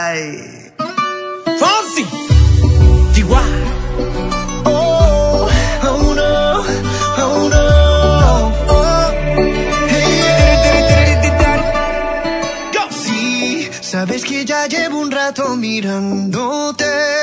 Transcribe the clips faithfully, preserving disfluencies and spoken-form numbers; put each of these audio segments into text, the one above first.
Ay. Fonsi. Chihuahua. Oh, oh no, oh no. Oh, hey. Sí, sabes que ya llevo un rato mirándote.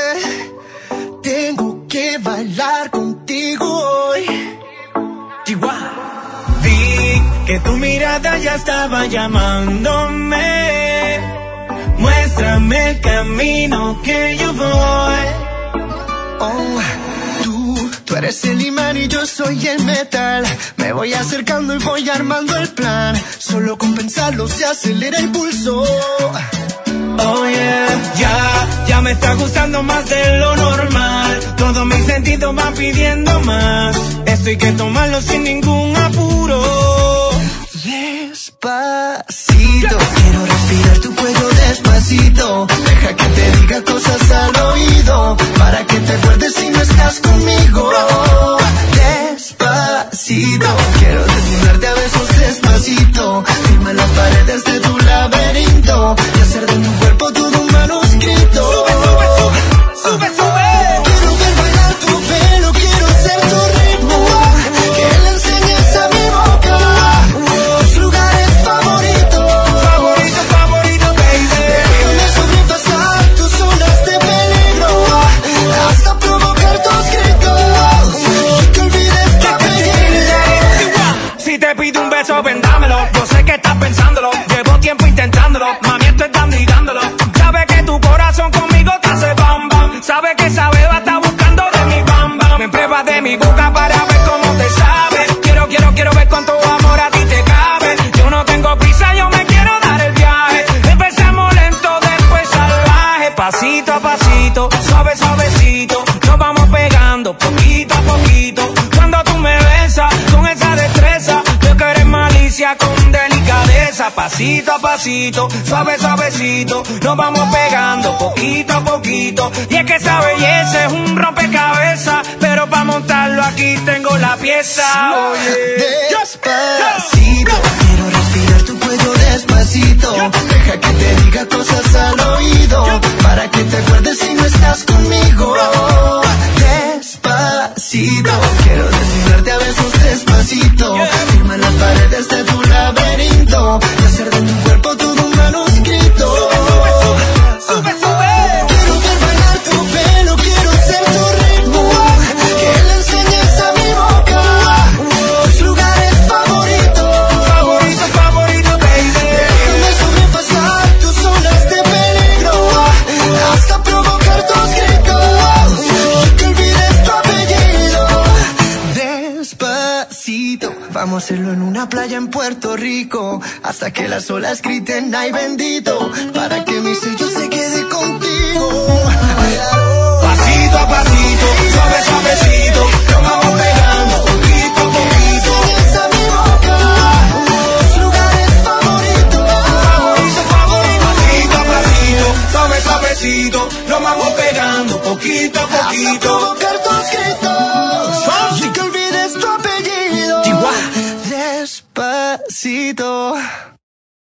Tengo que bailar contigo hoy. Chihuahua. Vi que tu mirada ya estaba llamándome. Muéstrame el camino que yo voy. Oh, tú, tú eres el imán y yo soy el metal. Me voy acercando y voy armando el plan. Solo con pensarlo se acelera el pulso. Oh yeah, ya, ya me está gustando más de lo normal. Todos mis sentidos van pidiendo más. Esto hay que tomarlo sin ningún apuro. Despacito, quiero respirar tu cuello despacito. Deja que te diga cosas al oído, para que te acuerdes si no estás conmigo. Despacito, quiero desnudarte a besos despacito. Firma las paredes de tu laberinto y hacer de tu cuerpo todo un manuscrito. Sube, sube, sube, sube, sube. Quiero ver bailar tu pelo, quiero ser tu ritmo. Que le enseñes a mi boca tus lugares favoritos. Favorito, favorito, baby. Déjame sobrepasar tus zonas de peligro hasta provocar tus gritos y que olvides tu apellido. Si te pido un beso, vendámelo. Yo sé que estás pensándolo. Llevo tiempo intentándolo. Mami, estoy dando y dándolo. Sabe que tu corazón conmigo te hace bam bam. Sabe que esa beba está buscando de mi bam bam. Me prueba de mi boca para ver cómo te sabe. Quiero, quiero, quiero ver cuánto amor a ti te cabe. Yo no tengo prisa, yo me quiero dar el viaje. Empecemos lento, después salvaje. Pasito a pasito, suave, suavecito. Nos vamos pegando poquito a poquito. Cuando tú me besas con esa destreza, yo que eres malicia con delicadeza. Pasito a pasito, suave, suavecito. Nos vamos pegando poquito a poquito. Y es que esa belleza es un rompecabezas, pero para montarlo aquí tengo la pieza. Oye. Despacito, quiero respirar tu cuello despacito. Deja que te diga cosas al oído, para que te acuerdes si no estás conmigo. Despacito, quiero desnudarte a besos despacito. Firma las paredes de tu laberinto y hacer de tu cuerpo todo un manuscrito. Sube, sube. Quiero ver bailar tu pelo, quiero ser tu ritmo. Que le enseñes a mi boca tus lugares favoritos. Favorito, favorito, baby. Déjame sobrepasar tus zonas de peligro hasta provocar tus gritos y que olvides tu apellido. Despacito, vamos a hacerlo en una playa en Puerto Rico, hasta que las olas griten ay bendito, para que mi sello se quede contigo. Pasito a pasito, suave, suavecito. Nos vamos pegando poquito a poquito. Enseñas a mi boca tus lugares favoritos. Favorito, favorito. Pasito a pasito, suave, suavecito. Nos vamos pegando poquito a Hasta poquito. provocar tus gritos y que olvides tu apellido. Chihuahua. Despacito.